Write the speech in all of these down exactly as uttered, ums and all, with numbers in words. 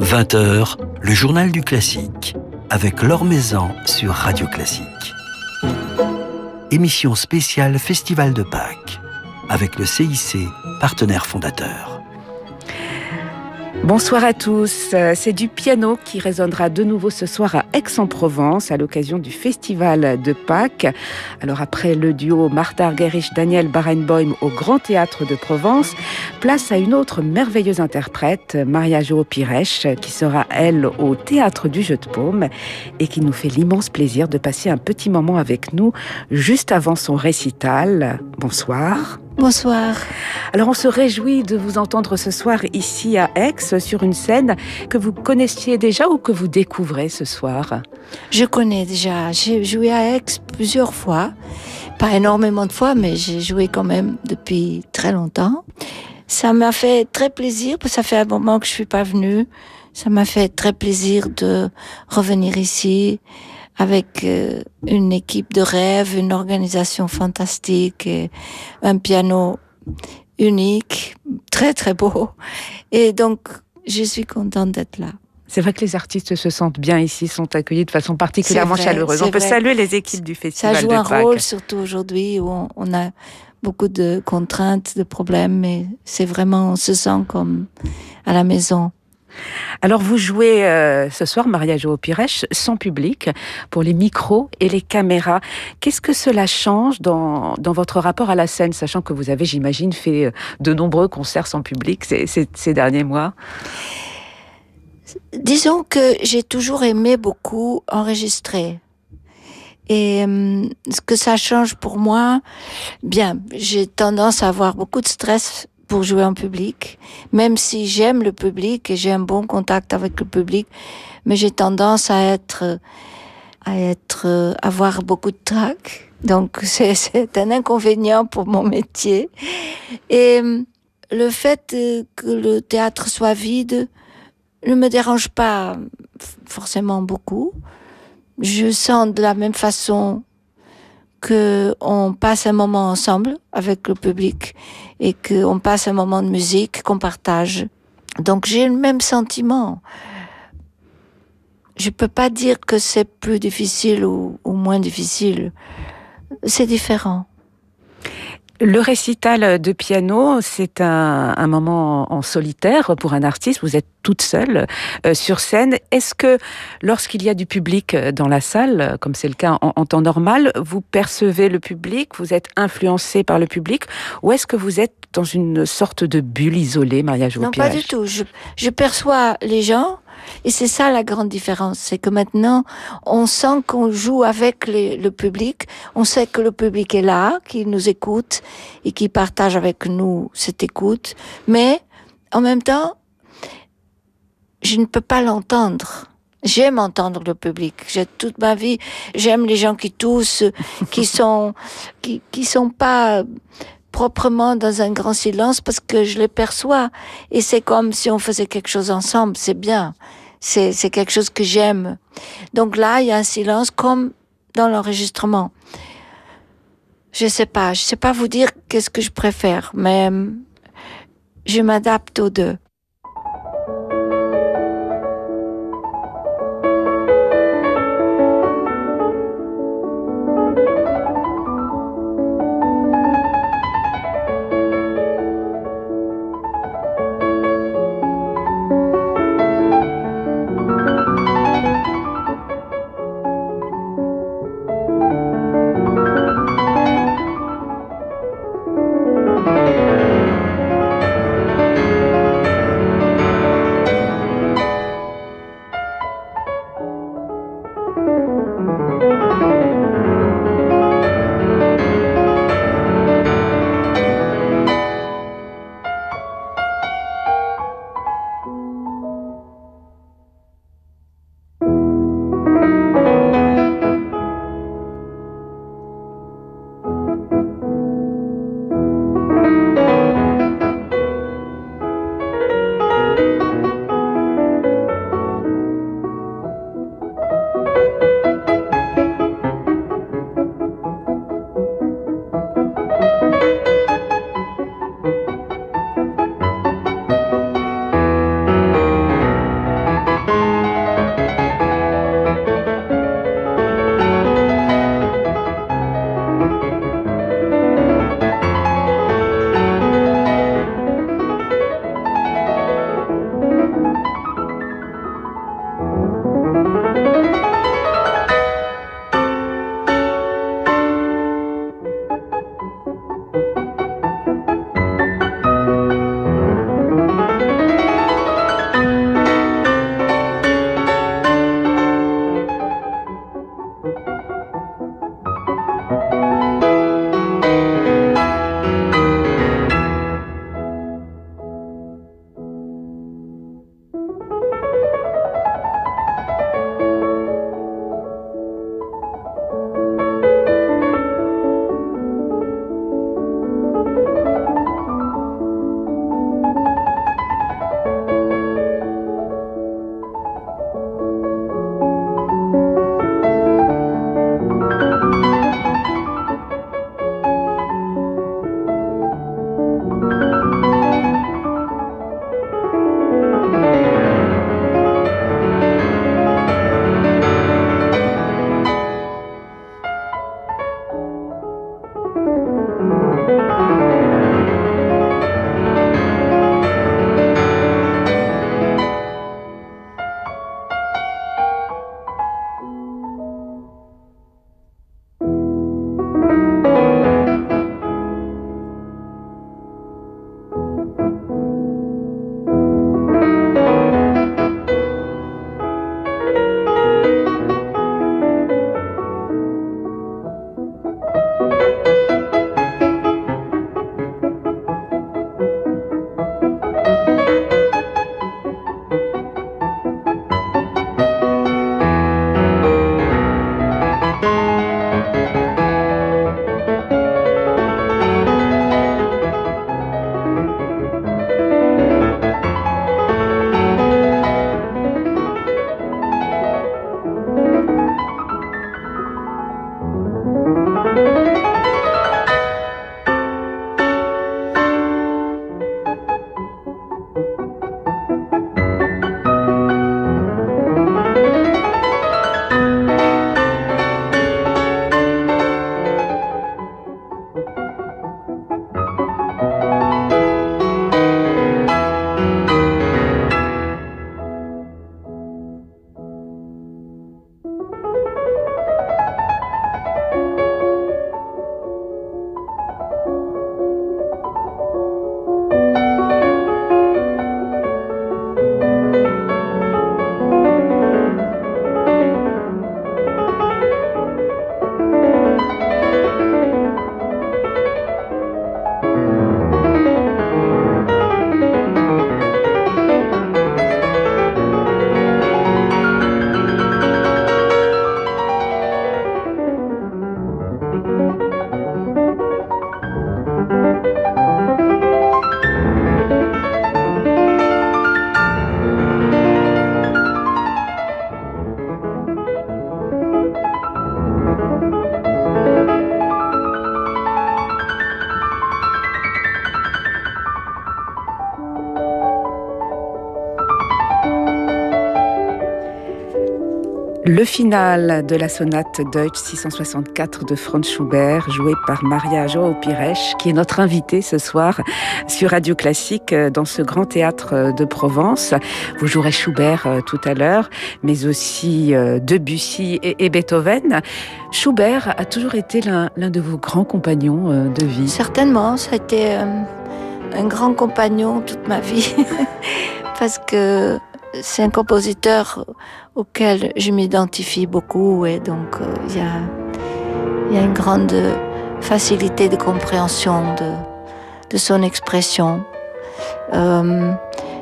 vingt heures, le journal du classique, avec Laure Maison sur Radio Classique. Émission spéciale Festival de Pâques, avec le C I C, partenaire fondateur. Bonsoir à tous, c'est du piano qui résonnera de nouveau ce soir à Aix-en-Provence à l'occasion du Festival de Pâques. Alors après le duo Martha Argerich-Daniel Barenboim au Grand Théâtre de Provence, place à une autre merveilleuse interprète, Maria João Pires, qui sera elle au Théâtre du Jeu de Paume et qui nous fait l'immense plaisir de passer un petit moment avec nous juste avant son récital. Bonsoir. Bonsoir. Alors on se réjouit de vous entendre ce soir ici à Aix sur une scène que vous connaissiez déjà ou que vous découvrez ce soir. Je connais déjà, j'ai joué à Aix plusieurs fois, pas énormément de fois, mais j'ai joué quand même depuis très longtemps. Ça m'a fait très plaisir, parce que ça fait un moment que je suis pas venue, ça m'a fait très plaisir de revenir ici avec euh, une équipe de rêve, une organisation fantastique, et un piano unique, très très beau. Et donc, je suis contente d'être là. C'est vrai que les artistes se sentent bien ici, sont accueillis de façon particulièrement vrai, chaleureuse. On peut vrai. saluer les équipes du Festival de Pâques. Ça joue un rôle, surtout aujourd'hui, où on, on a beaucoup de contraintes, de problèmes, mais c'est vraiment, on se sent comme à la maison. Alors vous jouez euh, ce soir, Maria João Pires, sans public, pour les micros et les caméras. Qu'est-ce que cela change dans, dans votre rapport à la scène, sachant que vous avez, j'imagine, fait de nombreux concerts sans public ces, ces, ces derniers mois? Disons que j'ai toujours aimé beaucoup enregistrer. Et euh, ce que ça change pour moi, bien, j'ai tendance à avoir beaucoup de stress pour jouer en public, même si j'aime le public et j'ai un bon contact avec le public, mais j'ai tendance à être, à être, avoir beaucoup de trac. Donc c'est, c'est un inconvénient pour mon métier. Et le fait que le théâtre soit vide ne me dérange pas forcément beaucoup. Je sens de la même façon que on passe un moment ensemble avec le public et qu'on passe un moment de musique qu'on partage. Donc j'ai le même sentiment. Je peux pas dire que c'est plus difficile ou, ou moins difficile. C'est différent. Le récital de piano, c'est un, un moment en solitaire pour un artiste. Vous êtes toute seule euh, sur scène. Est-ce que lorsqu'il y a du public dans la salle, comme c'est le cas en, en temps normal, vous percevez le public, vous êtes influencé par le public, ou est-ce que vous êtes dans une sorte de bulle isolée, Maria João Pires? Non, pas du tout. Je, je perçois les gens. Et c'est ça la grande différence, c'est que maintenant, on sent qu'on joue avec les, le public, on sait que le public est là, qu'il nous écoute et qu'il partage avec nous cette écoute, mais en même temps, je ne peux pas l'entendre. J'aime entendre le public. J'ai toute ma vie, j'aime les gens qui toussent, qui sont, qui, qui sont pas proprement dans un grand silence parce que je les perçois. Et c'est comme si on faisait quelque chose ensemble. C'est bien. C'est, c'est quelque chose que j'aime. Donc là, il y a un silence comme dans l'enregistrement. Je sais pas. Je sais pas vous dire qu'est-ce que je préfère, mais je m'adapte aux deux. Le final de la sonate Deutsch six cent soixante-quatre de Franz Schubert, joué par Maria João Pires, qui est notre invitée ce soir sur Radio Classique dans ce grand théâtre de Provence. Vous jouerez Schubert tout à l'heure, mais aussi Debussy et, et Beethoven. Schubert a toujours été l'un, l'un de vos grands compagnons de vie. Certainement, ça a été un, un grand compagnon toute ma vie, parce que c'est un compositeur auquel je m'identifie beaucoup et donc il euh, y, a, y a une grande facilité de compréhension de, de son expression, euh,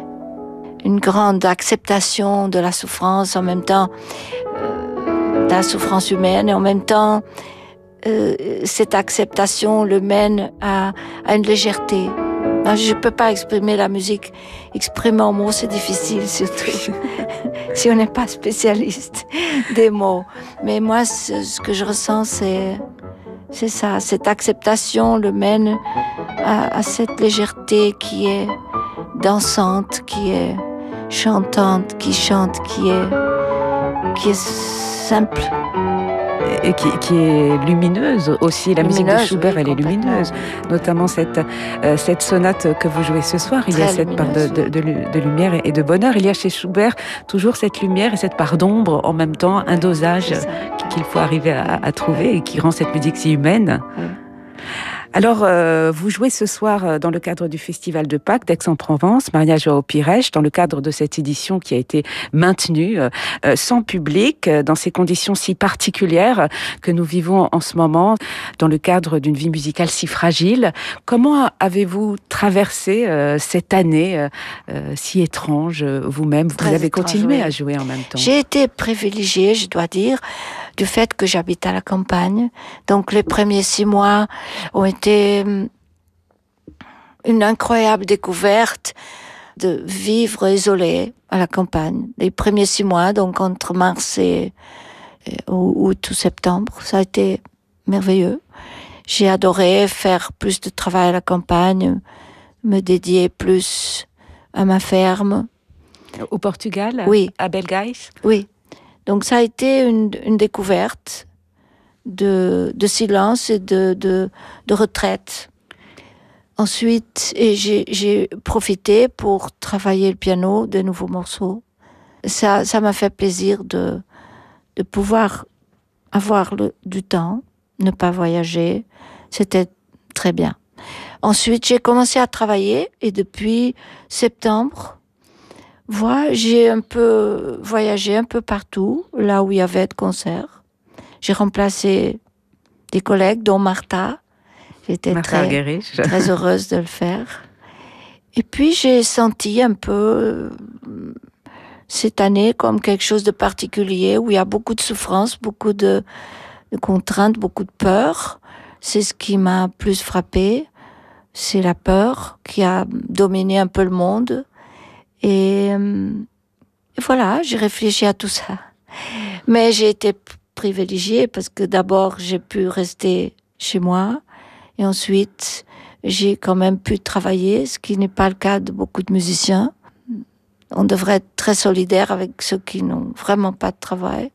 une grande acceptation de la souffrance en même temps, euh, de la souffrance humaine et en même temps euh, cette acceptation le mène à, à une légèreté. Je ne peux pas exprimer la musique. Exprimer en mots, c'est difficile, surtout si on n'est pas spécialiste des mots. Mais moi, ce, ce que je ressens, c'est, c'est ça. Cette acceptation le mène à, à cette légèreté qui est dansante, qui est chantante, qui chante, qui est, qui est simple. Et qui, qui est lumineuse aussi. La lumineuse, musique de Schubert, oui, elle est lumineuse. Notamment cette, euh, cette sonate que vous jouez ce soir. Très il y a cette part de, de, de, de lumière et de bonheur. Il y a chez Schubert toujours cette lumière et cette part d'ombre en même temps, un dosage qu'il faut arriver à, à trouver et qui rend cette musique si humaine. Oui. Alors, euh, vous jouez ce soir dans le cadre du Festival de Pâques d'Aix-en-Provence, Maria João Pires, dans le cadre de cette édition qui a été maintenue euh, sans public, dans ces conditions si particulières que nous vivons en ce moment, dans le cadre d'une vie musicale si fragile. Comment avez-vous traversé euh, cette année euh, si étrange vous-même? Vous Très avez étrange, continué oui. à jouer en même temps. J'ai été privilégiée, je dois dire, du fait que j'habite à la campagne. Donc les premiers six mois ont été une incroyable découverte de vivre isolé à la campagne. Les premiers six mois, donc entre mars et, et août ou septembre, ça a été merveilleux. J'ai adoré faire plus de travail à la campagne, me dédier plus à ma ferme. Au Portugal? Oui. À Belgaïs? Oui. Donc ça a été une, une découverte de, de silence et de, de, de retraite. Ensuite, et j'ai, j'ai profité pour travailler le piano, de nouveaux morceaux. Ça, ça m'a fait plaisir de, de pouvoir avoir le, du temps, ne pas voyager. C'était très bien. Ensuite, j'ai commencé à travailler et depuis septembre, Voilà, j'ai un peu voyagé un peu partout, là où il y avait de concerts. J'ai remplacé des collègues, dont Martha. J'étais très, très heureuse de le faire. Et puis, j'ai senti un peu cette année comme quelque chose de particulier, où il y a beaucoup de souffrance, beaucoup de, de contraintes, beaucoup de peur. C'est ce qui m'a plus frappée. C'est la peur qui a dominé un peu le monde. Et, et voilà, j'ai réfléchi à tout ça. Mais j'ai été privilégiée parce que d'abord, j'ai pu rester chez moi. Et ensuite, j'ai quand même pu travailler, ce qui n'est pas le cas de beaucoup de musiciens. On devrait être très solidaire avec ceux qui n'ont vraiment pas de travail.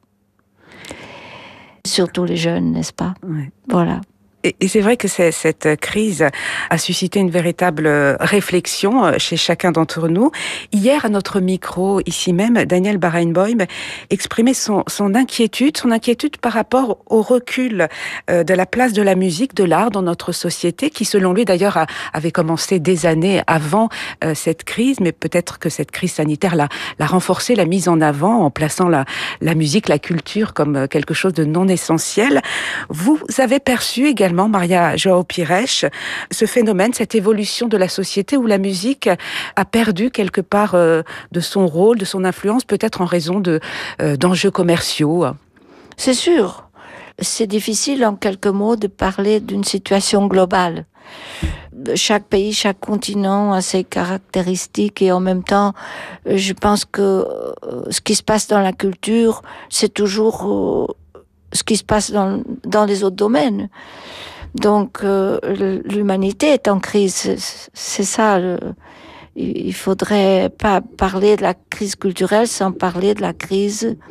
Surtout les jeunes, n'est-ce pas? Ouais. Voilà. Et c'est vrai que cette crise a suscité une véritable réflexion chez chacun d'entre nous. Hier, à notre micro, ici même, Daniel Barenboim exprimait son, son inquiétude, son inquiétude par rapport au recul de la place de la musique, de l'art dans notre société, qui, selon lui, d'ailleurs, avait commencé des années avant cette crise, mais peut-être que cette crise sanitaire l'a, l'a renforcée, l'a mise en avant, en plaçant la, la musique, la culture comme quelque chose de non essentiel. Vous avez perçu également, Maria João Pires, ce phénomène, cette évolution de la société où la musique a perdu quelque part euh, de son rôle, de son influence, peut-être en raison de, euh, d'enjeux commerciaux. C'est sûr. C'est difficile en quelques mots de parler d'une situation globale. Chaque pays, chaque continent a ses caractéristiques et en même temps, je pense que ce qui se passe dans la culture, c'est toujours ce qui se passe dans, dans les autres domaines. Donc, euh, l'humanité est en crise, c'est, c'est ça. Le, il faudrait pas parler de la crise culturelle sans parler de la crise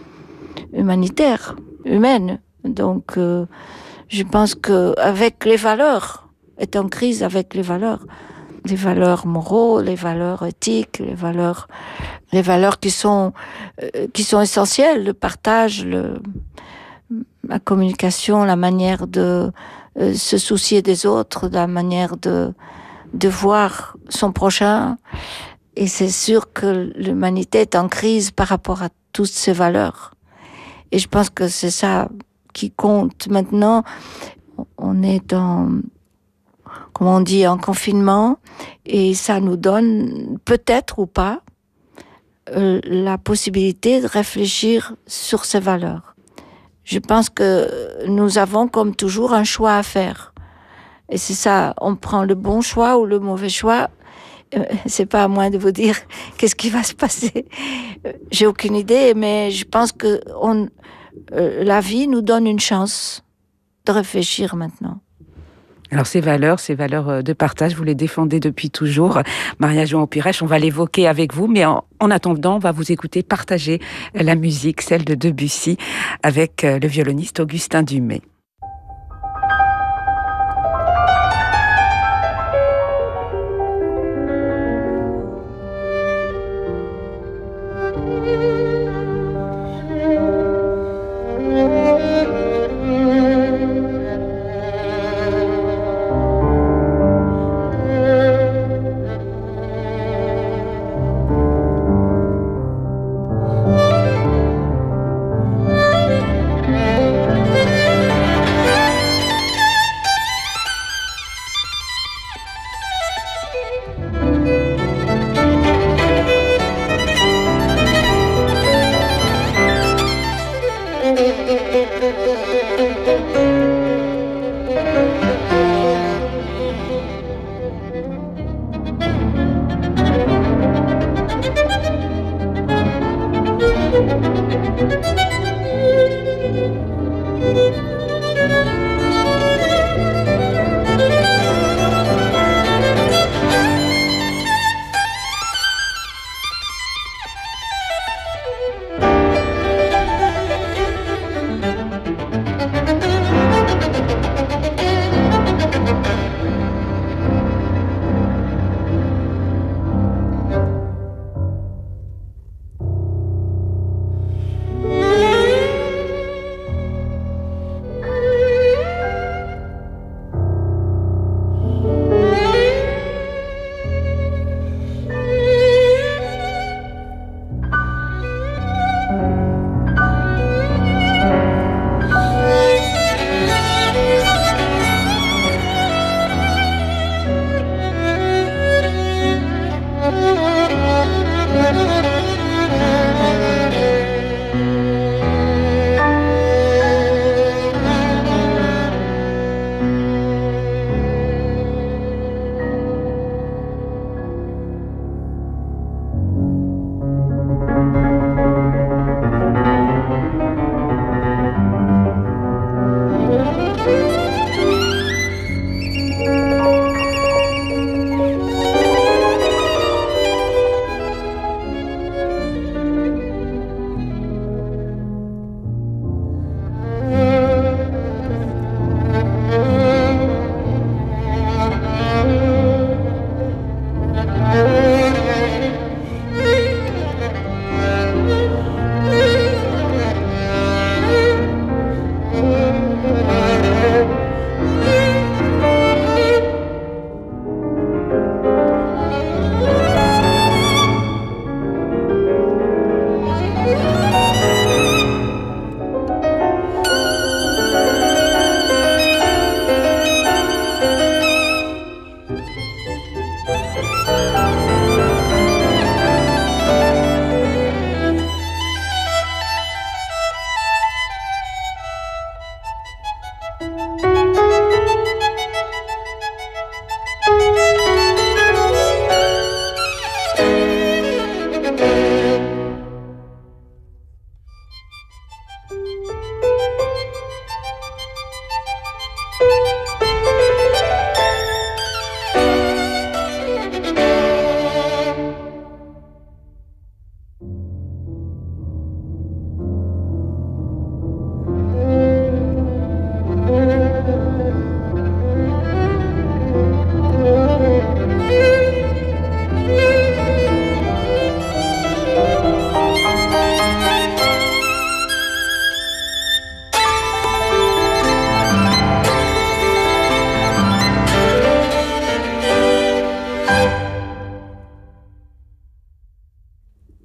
humanitaire, humaine. Donc, euh, je pense que avec les valeurs, est en crise avec les valeurs, les valeurs moraux, les valeurs éthiques, les valeurs, les valeurs qui sont euh, qui sont essentielles, le partage, le, la communication, la manière de euh, se soucier des autres, la manière de de voir son prochain. Et c'est sûr que l'humanité est en crise par rapport à toutes ces valeurs. Et je pense que c'est ça qui compte maintenant. On est en, comment on dit, en confinement, et ça nous donne, peut-être ou pas, euh, la possibilité de réfléchir sur ces valeurs. Je pense que nous avons, comme toujours, un choix à faire. Et c'est ça, on prend le bon choix ou le mauvais choix. Euh, c'est pas à moi de vous dire qu'est-ce qui va se passer. Euh, j'ai aucune idée, mais je pense que on, euh, la vie nous donne une chance de réfléchir maintenant. Alors ces valeurs, ces valeurs de partage, vous les défendez depuis toujours. Maria João Pires, on va l'évoquer avec vous, mais en, en attendant, on va vous écouter partager la musique, celle de Debussy, avec le violoniste Augustin Dumay. Thank you.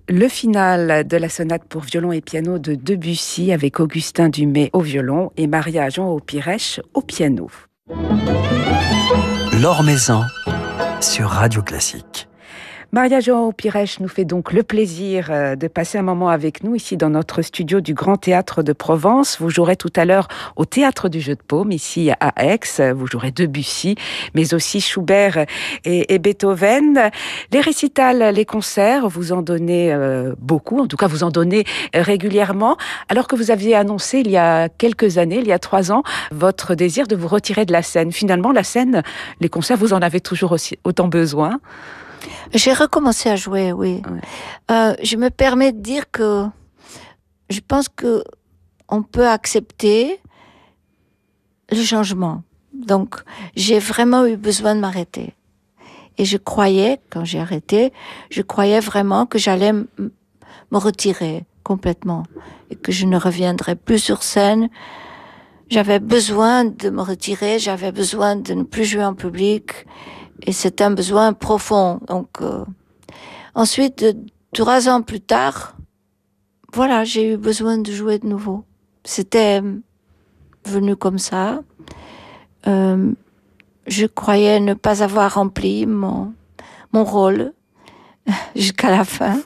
Le final de la sonate pour violon et piano de Debussy avec Augustin Dumay au violon et Maria João Pires au piano. Laure Maison sur Radio Classique. Maria João Pires nous fait donc le plaisir de passer un moment avec nous ici dans notre studio du Grand Théâtre de Provence. Vous jouerez tout à l'heure au Théâtre du Jeu de Paume, ici à Aix. Vous jouerez Debussy, mais aussi Schubert et, et Beethoven. Les récitals, les concerts, vous en donnez euh, beaucoup, en tout cas vous en donnez régulièrement, alors que vous aviez annoncé il y a quelques années, il y a trois ans, votre désir de vous retirer de la scène. Finalement, la scène, les concerts, vous en avez toujours aussi, autant besoin. J'ai recommencé à jouer, oui. Ouais. Euh, je me permets de dire que je pense que on peut accepter le changement. Donc, j'ai vraiment eu besoin de m'arrêter. Et je croyais, quand j'ai arrêté, je croyais vraiment que j'allais m- me retirer complètement et que je ne reviendrais plus sur scène. J'avais besoin de me retirer, j'avais besoin de ne plus jouer en public. Et c'est un besoin profond. Donc, euh, ensuite, trois ans plus tard, voilà, j'ai eu besoin de jouer de nouveau. C'était venu comme ça. Euh, je croyais ne pas avoir rempli mon, mon rôle jusqu'à la fin.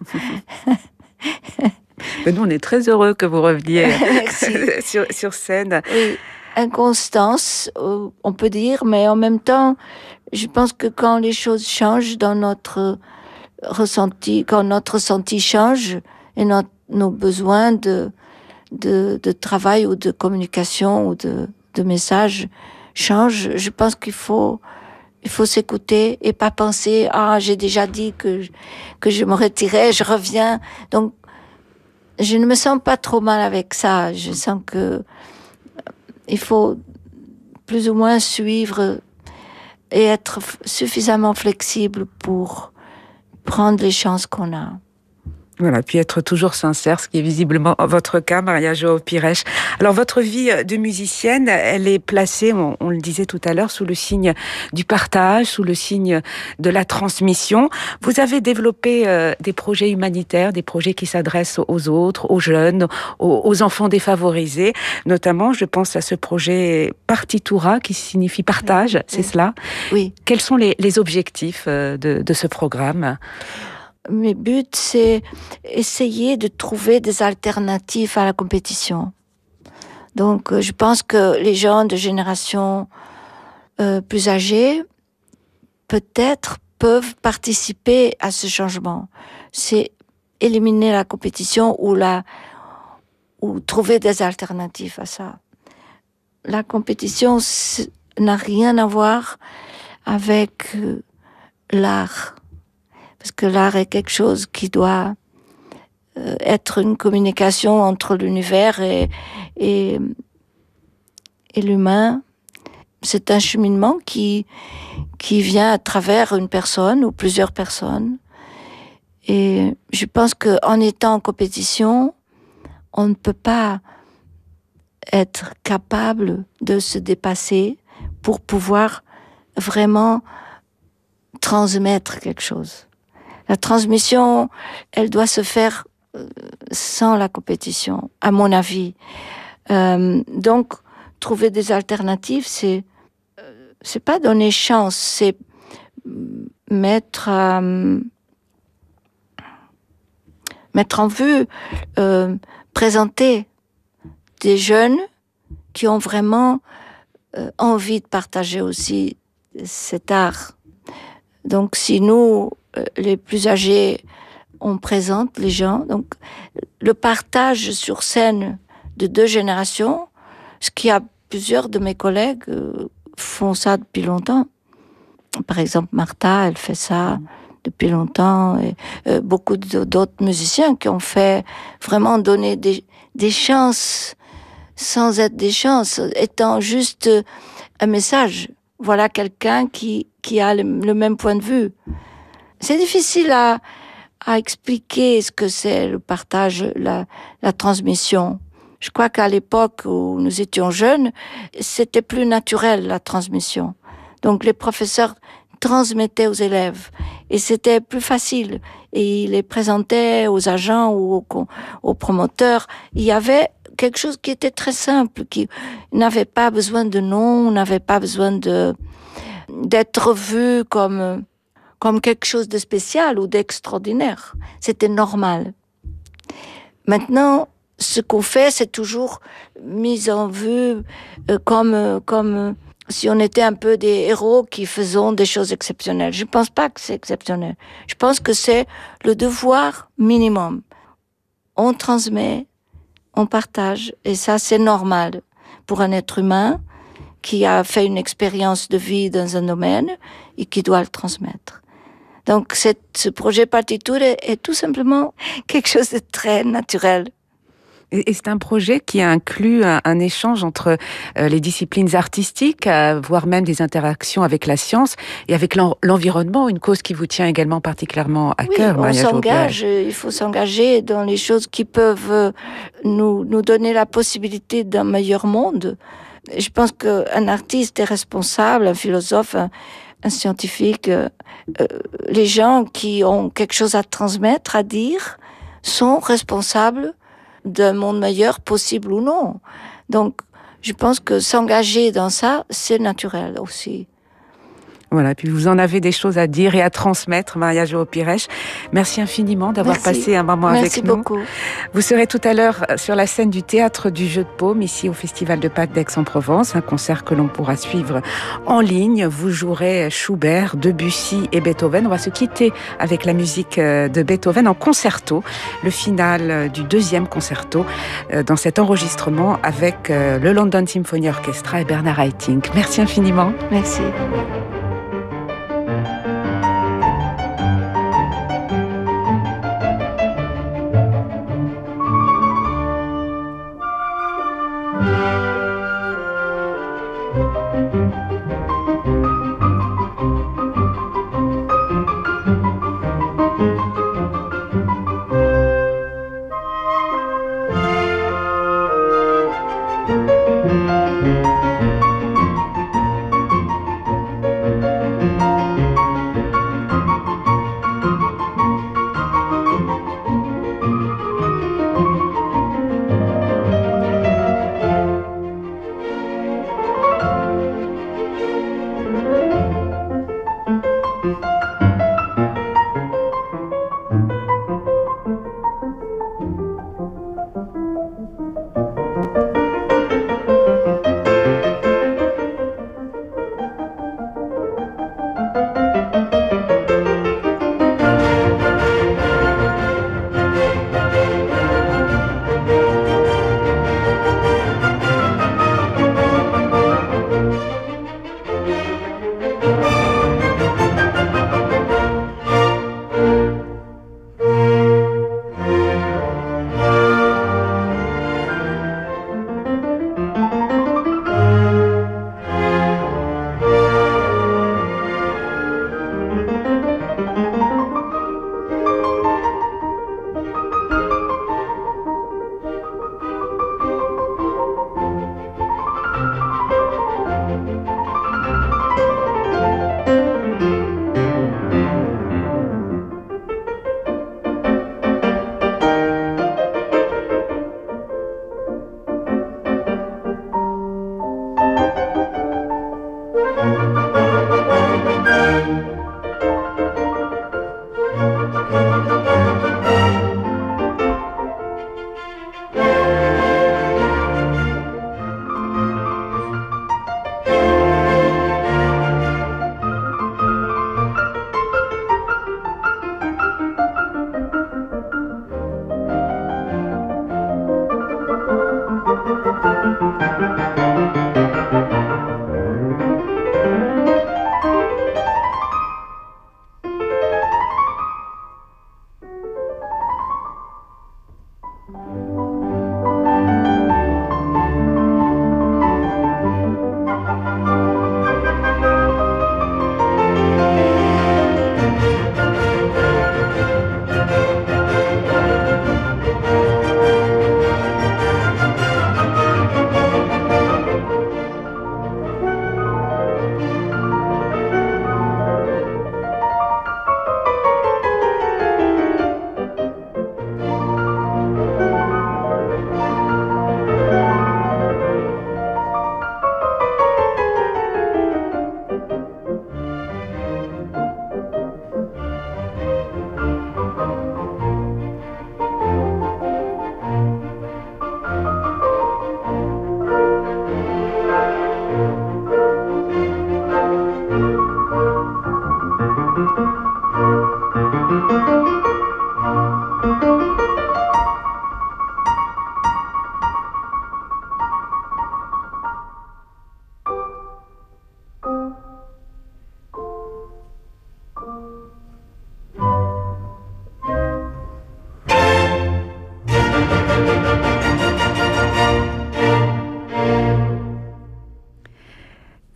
Mais nous, on est très heureux que vous reveniez sur, sur scène. Oui, inconstance, on peut dire, mais en même temps, je pense que quand les choses changent dans notre ressenti, quand notre ressenti change et notre, nos besoins de, de, de travail ou de communication ou de, de message changent, je pense qu'il faut, il faut s'écouter et pas penser « Ah, j'ai déjà dit que, que je me retirais, je reviens. » Donc, je ne me sens pas trop mal avec ça. Je sens que il faut plus ou moins suivre et être suffisamment flexible pour prendre les chances qu'on a. Voilà, puis être toujours sincère, ce qui est visiblement votre cas, Maria João Pires. Alors, votre vie de musicienne, elle est placée, on, on le disait tout à l'heure, sous le signe du partage, sous le signe de la transmission. Vous avez développé euh, des projets humanitaires, des projets qui s'adressent aux autres, aux jeunes, aux, aux enfants défavorisés. Notamment, je pense à ce projet Partitura, qui signifie partage, oui, c'est oui. cela ? Oui. Quels sont les, les objectifs de, de ce programme ? Mes buts, c'est essayer de trouver des alternatives à la compétition. Donc, je pense que les gens de génération euh, plus âgés, peut-être, peuvent participer à ce changement. C'est éliminer la compétition ou, la, ou trouver des alternatives à ça. La compétition n'a rien à voir avec euh, l'art. Parce que l'art est quelque chose qui doit euh, être une communication entre l'univers et, et, et l'humain. C'est un cheminement qui, qui vient à travers une personne ou plusieurs personnes. Et je pense qu'en étant en compétition, on ne peut pas être capable de se dépasser pour pouvoir vraiment transmettre quelque chose. La transmission, elle doit se faire sans la compétition, à mon avis. Euh, donc, trouver des alternatives, c'est c'est pas donner chance, c'est mettre euh, mettre en vue, euh, présenter des jeunes qui ont vraiment euh, envie de partager aussi cet art. Donc, si nous les plus âgés, on présente les gens. Donc, le partage sur scène de deux générations, ce qui a plusieurs de mes collègues euh, font ça depuis longtemps. Par exemple, Martha, elle fait ça depuis longtemps. Et euh, beaucoup d'autres musiciens qui ont fait vraiment donner des, des chances sans être des chances, étant juste un message. Voilà quelqu'un qui, qui a le, le même point de vue. C'est difficile à, à expliquer ce que c'est le partage, la, la transmission. Je crois qu'à l'époque où nous étions jeunes, c'était plus naturel, la transmission. Donc les professeurs transmettaient aux élèves. Et c'était plus facile. Et il les présentait aux agents ou aux, aux promoteurs. Il y avait quelque chose qui était très simple, qui n'avait pas besoin de nom, n'avait pas besoin de, d'être vu comme, comme quelque chose de spécial ou d'extraordinaire. C'était normal. Maintenant, ce qu'on fait, c'est toujours mis en vue euh, comme, comme si on était un peu des héros qui faisaient des choses exceptionnelles. Je ne pense pas que c'est exceptionnel. Je pense que c'est le devoir minimum. On transmet, on partage, et ça, c'est normal pour un être humain qui a fait une expérience de vie dans un domaine et qui doit le transmettre. Donc, cette, ce projet Partiture est, est tout simplement quelque chose de très naturel. Et c'est un projet qui inclut un, un échange entre euh, les disciplines artistiques, euh, voire même des interactions avec la science et avec l'en, l'environnement, une cause qui vous tient également particulièrement à oui, cœur. On Maria s'engage, il faut s'engager dans les choses qui peuvent nous, nous donner la possibilité d'un meilleur monde. Je pense qu'un artiste est responsable, un philosophe, un, un scientifique, euh, euh, les gens qui ont quelque chose à transmettre, à dire, sont responsables d'un monde meilleur, possible ou non. Donc, je pense que s'engager dans ça, c'est naturel aussi. Voilà, puis vous en avez des choses à dire et à transmettre, Maria João Pires. Merci infiniment d'avoir Merci. passé un moment Merci avec nous. beaucoup. Vous serez tout à l'heure sur la scène du Théâtre du Jeu de Paume, ici au Festival de Pâques d'Aix-en-Provence, un concert que l'on pourra suivre en ligne. Vous jouerez Schubert, Debussy et Beethoven. On va se quitter avec la musique de Beethoven en concerto, le final du deuxième concerto dans cet enregistrement avec le London Symphony Orchestra et Bernard Haitink. Merci infiniment. Merci.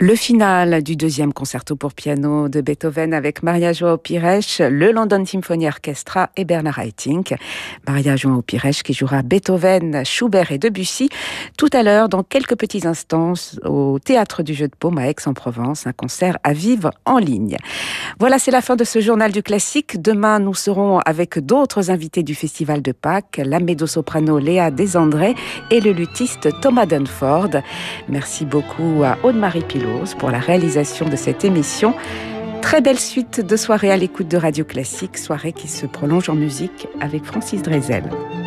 Le final du deuxième concerto pour piano de Beethoven avec Maria João Pires, le London Symphony Orchestra et Bernard Haitink. Maria João Pires qui jouera Beethoven, Schubert et Debussy tout à l'heure dans quelques petits instants au Théâtre du Jeu de Paume à Aix-en-Provence, un concert à vivre en ligne. Voilà, c'est la fin de ce journal du classique. Demain, nous serons avec d'autres invités du Festival de Pâques, la mezzo-soprano Léa Desandré et le luthiste Thomas Dunford. Merci beaucoup à Aude-Marie Pilot pour la réalisation de cette émission. Très belle suite de soirée à l'écoute de Radio Classique, soirée qui se prolonge en musique avec Francis Drezel.